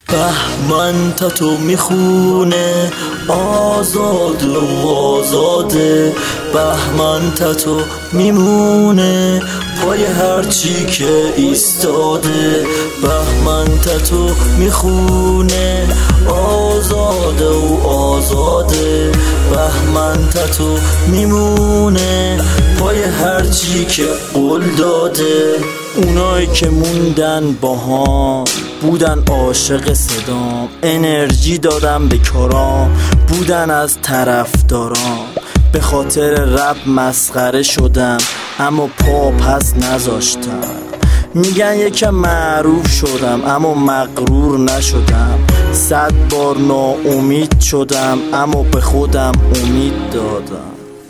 بهمن تتو میخونه آزاد و آزاده، بهمن تتو میمونه پای هرچی که ایستاده، بهمن تتو میخونه آزاده و آزاده، بهمن تتو میمونه پای هرچی که قول داده. اونایی که موندن باهام بودن عاشق صدام، انرژی دادم به کارام بودن از طرفدارام، به خاطر رپ مسخره شدم اما پا پس نذاشتم. میگن یکم معروف شدم اما مغرور نشدم، 100 بار ناامید شدم اما به خودم امید دادم.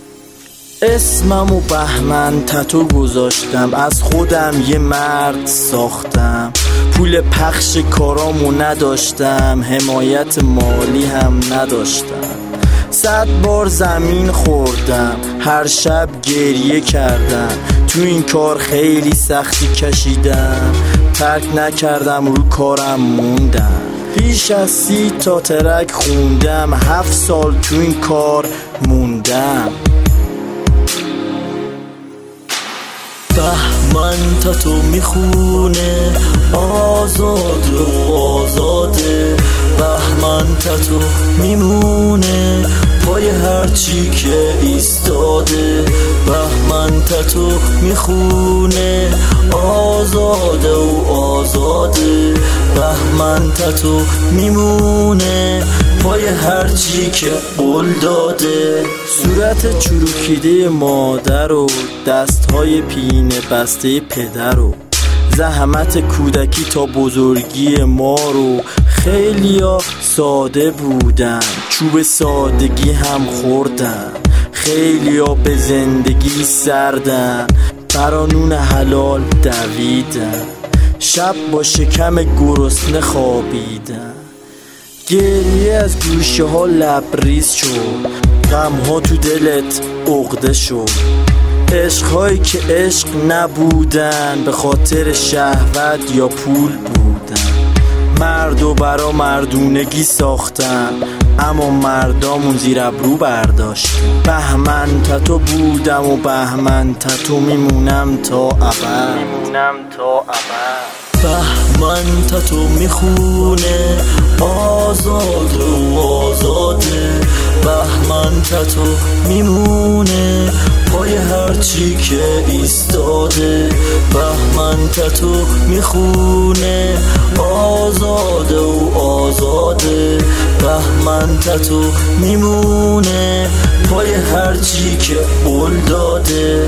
اسممو بهمن تتو گذاشتم، از خودم یه مرد ساختم، پول پخش کارامو نداشتم، حمایت مالی هم نداشتم. 100 بار زمین خوردم، هر شب گریه کردم، تو این کار خیلی سختی کشیدم، ترک نکردم رو کارم موندم. بیش از 30 تا ترک خوندم، 7 سال تو این کار موندم. بهمن تتو میخونه آزاد و آزاده، بهمن تتو میمونه پای هرچی که ایستاده، بهمن تتو میخونه آزاده و آزاده، بهمن تتو میمونه پای هرچی که قول داده. صورت چروکیده مادر و دستهای پینه بسته پدر و زحمت کودکی تا بزرگی ما رو، خیلیا ساده بودن چوب سادگی هم خوردن، خیلیا به زندگی سردن برانون حلال دویدن، شب با شکم گرسنه خوابیدن، گریه از گوشه ها لبریز شد، غم ها تو دلت عقده شد، عشقهایی که عشق نبودن به خاطر شهوت یا پول بودن، مردو برا مردونگی ساختن اما مردامون زیر ابرو برداشت. بهمن تتو بودم و بهمن تتو میمونم تا ابد. بهمن تتو میخونه آزاد و آزاده، بهمن تتو میمونه پای هرچی که ایستاده، بهمن تتو میخونه آزاده و آزاده، بهمن تتو میمونه پای هرچی که قول داده.